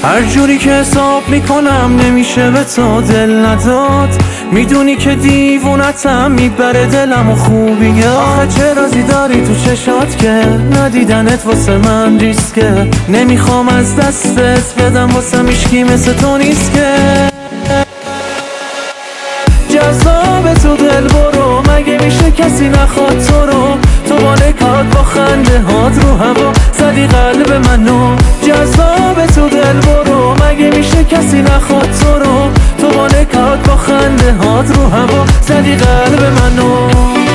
هر جوری که حساب میکنم نمیشه به تو دل نداد. میدونی که دیوونتم میبره دلم و خوبی. آخه چه رازی داری تو چشات که ندیدنت واسه من ریسکه. نمیخوام از دستت بدم واسه میشکی مثل تو نیست که. جذاب تو دل برو، مگه میشه کسی نخواد تو رو. تو با نکات با خنده هات رو هوا زدی قلب منو. جذاب تو دل برو، مگه میشه کسی نخواد تو رو. تو با نکات با خنده هات رو هوا زدی قلب منو.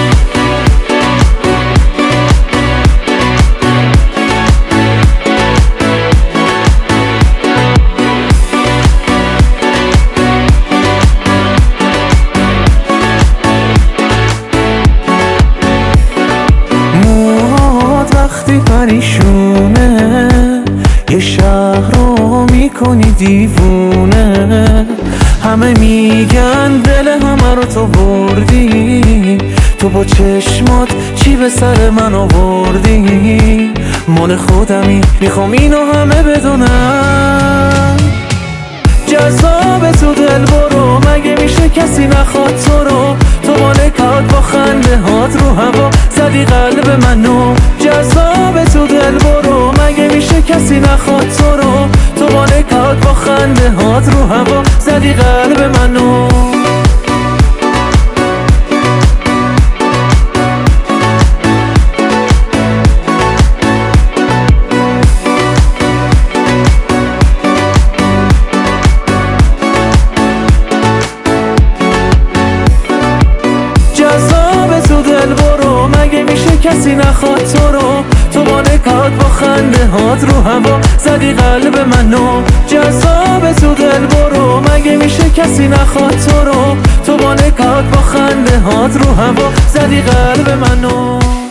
وقتی پریشونه یه شهر رو میکنی دیوونه. همه میگن دل همه رو تو بردی. تو با چشمات چی به سر من آوردی. مال خودمی میخوام اینو همه بدونم. جذاب تو دل برو، مگه میشه کسی نخواد تو رو. تو با نکات با خنده هات رو هوا زدی قلب منو. جذاب تو دل برو، مگه میشه کسی نخواد تو رو. تو با نکات با خنده هات رو هوا زدی قلب منو. دل برو، مگه میشه کسی نخواد تو رو. تو با نکات با خنده هات رو هوا زدی قلب منو. جذاب تو دل برو، مگه میشه کسی نخواد تو رو. تو با نکات با خنده هات رو هوا زدی قلب منو.